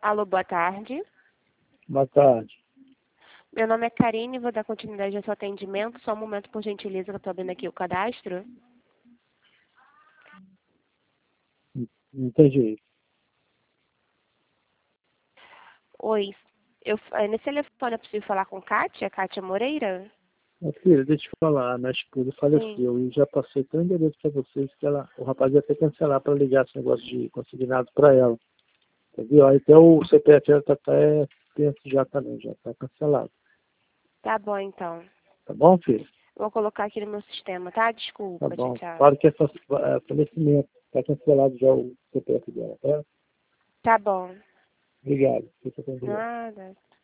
Alô, boa tarde. Boa tarde. Meu nome é Karine, vou dar continuidade ao seu atendimento. Só um momento, por gentileza, que eu estou abrindo aqui o cadastro. Entendi. Oi, nesse telefone é possível falar com Kátia Moreira? Minha filha, deixa eu te falar, minha esposa Sim. faleceu e já passei tão endereço para vocês que o rapaz ia ter que cancelar para ligar esse negócio de consignado para ela. Entendeu? Aí até o CPF ela tá até penso já também, já está cancelado. Tá bom, então. Tá bom, filho? Vou colocar aqui no meu sistema, tá? Tá Desculpa, tchau, bom. tchau. Claro que é falecimento. Está cancelado já o CPF dela, tá? Tá bom. Obrigado. Fica com Deus. Nada.